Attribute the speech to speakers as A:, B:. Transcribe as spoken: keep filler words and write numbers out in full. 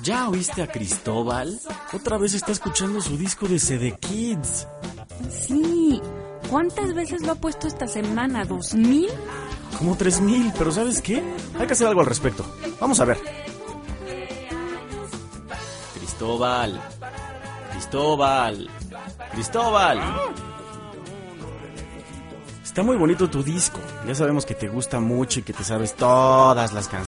A: ¿Ya oíste a Cristóbal? Otra vez está escuchando su disco de C D Kids.
B: Sí. ¿Cuántas veces lo ha puesto esta semana? ¿Dos mil?
A: Como tres mil, pero ¿sabes qué? Hay que hacer algo al respecto. Vamos a ver. Cristóbal. Cristóbal. Cristóbal. Está muy bonito tu disco. Ya sabemos que te gusta mucho y que te sabes todas las canciones.